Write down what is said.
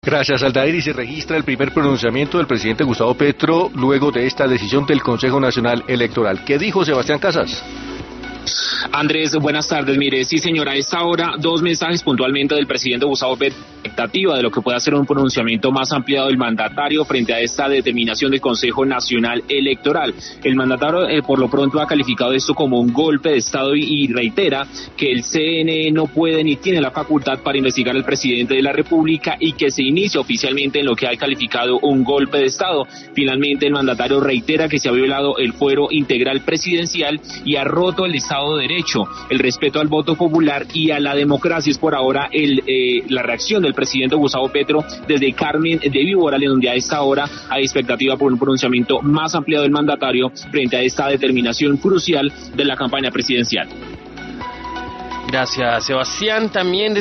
Gracias, Aldair. Y se registra el primer pronunciamiento del presidente Gustavo Petro luego de esta decisión del Consejo Nacional Electoral. ¿Qué dijo Sebastián Casas? Andrés, buenas tardes. Mire, sí señora, a esta hora 2 mensajes puntualmente del presidente Gustavo Petro, expectativa de lo que pueda ser un pronunciamiento más ampliado del mandatario frente a esta determinación del Consejo Nacional Electoral. El mandatario por lo pronto ha calificado esto como un golpe de Estado y reitera que el CNE no puede ni tiene la facultad para investigar al presidente de la República y que se inicia oficialmente en lo que ha calificado un golpe de Estado. Finalmente el mandatario reitera que se ha violado el fuero integral presidencial y ha roto el Estado de Derecho, el respeto al voto popular y a la democracia. Es por ahora la reacción del presidente Gustavo Petro desde Carmen de Víbora, donde a esta hora hay expectativa por un pronunciamiento más ampliado del mandatario frente a esta determinación crucial de la campaña presidencial. Gracias, Sebastián. También